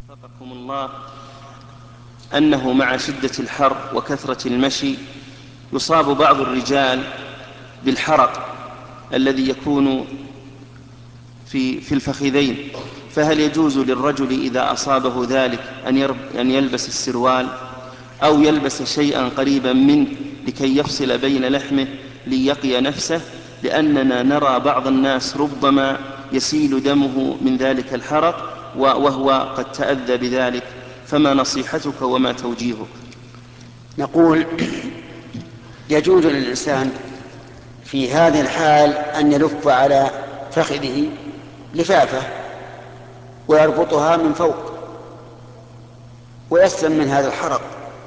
وفقكم الله أنه مع شدة الحر وكثرة المشي يصاب بعض الرجال بالحرق الذي يكون في الفخذين، فهل يجوز للرجل إذا أصابه ذلك أن يلبس السروال أو يلبس شيئا قريبا منه لكي يفصل بين لحمه ليقي نفسه، لأننا نرى بعض الناس ربما يسيل دمه من ذلك الحرق وهو قد تأذى بذلك، فما نصيحتك وما توجيهك؟ نقول يجوز للإنسان في هذه الحال أن يلف على فخذه لفافة ويربطها من فوق ويسلم من هذا الحرق.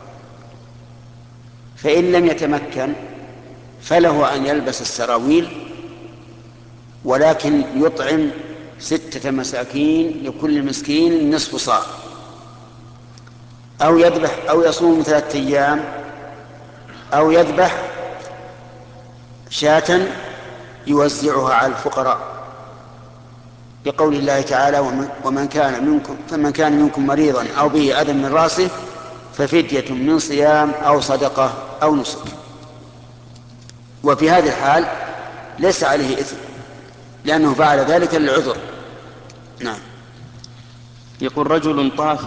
فإن لم يتمكن فله أن يلبس السراويل، ولكن يطعم 6 مساكين لكل مسكين نصف صاع، أو يذبح أو يصوم 3 أيام، أو يذبح شاة يوزعها على الفقراء، لقول الله تعالى: فمن كان منكم مريضا أو به أذى من رأسه ففدية من صيام أو صدقة أو نسك. وفي هذه الحال ليس عليه إثم لأنه فعل ذلك للعذر. نعم. يقول رجل طاف